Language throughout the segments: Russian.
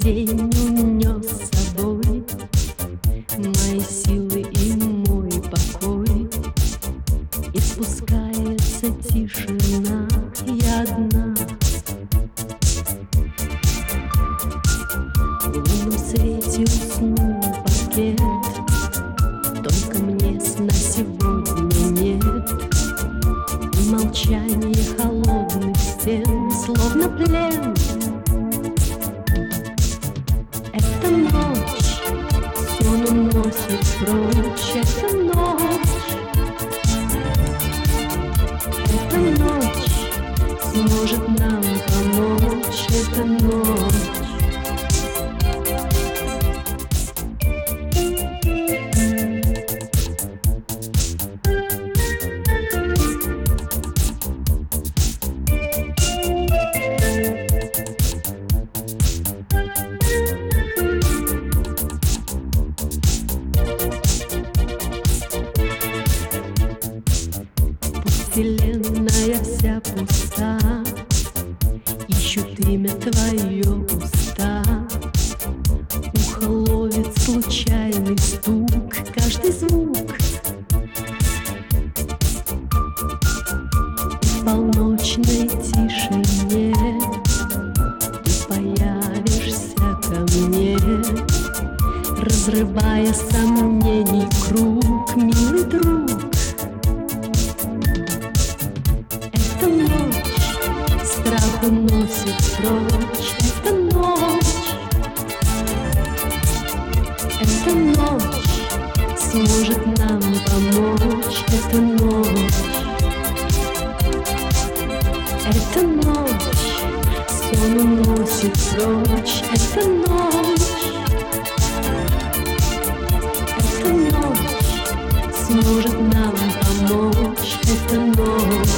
День унес с собой мои силы и мой покой, и спускается тишина, я одна. В лунном свете уснул паркет, только мне сна сегодня нет. И молчание холодных стен, словно плен. Эта ночь сон уносит прочь, эта ночь. Эта ночь сможет нам помочь, эта ночь. Вселенная вся пуста, ищут имя твое уста. Ухо ловит случайный стук, каждый звук. В полночной тишине ты появишься ко мне, разрывая сомнений круг, милый друг. Эта ночь страх уносит прочь, эта ночь. Эта ночь сможет нам помочь, эта ночь. Эта ночь сон уносит прочь, эта ночь. Эта ночь сможет нам помочь, эта ночь.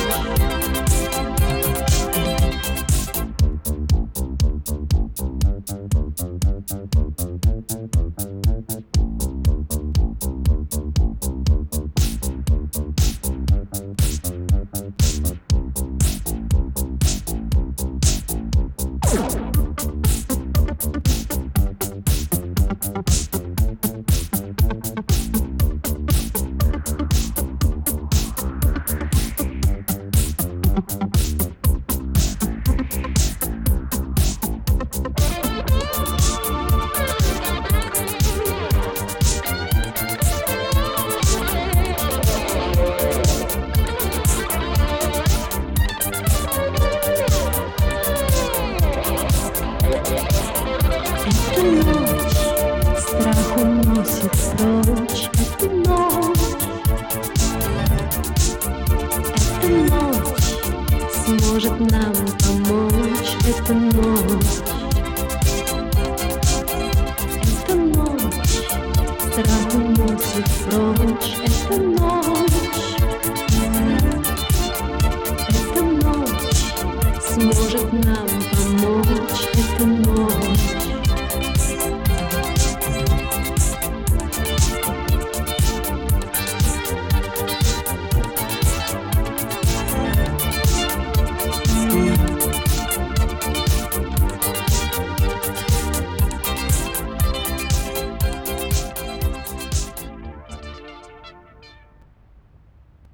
Эта ночь страх уносит прочь, эта ночь. Эта ночь сможет нам помочь, эта ночь. Эта ночь страх уносит прочь, эта ночь.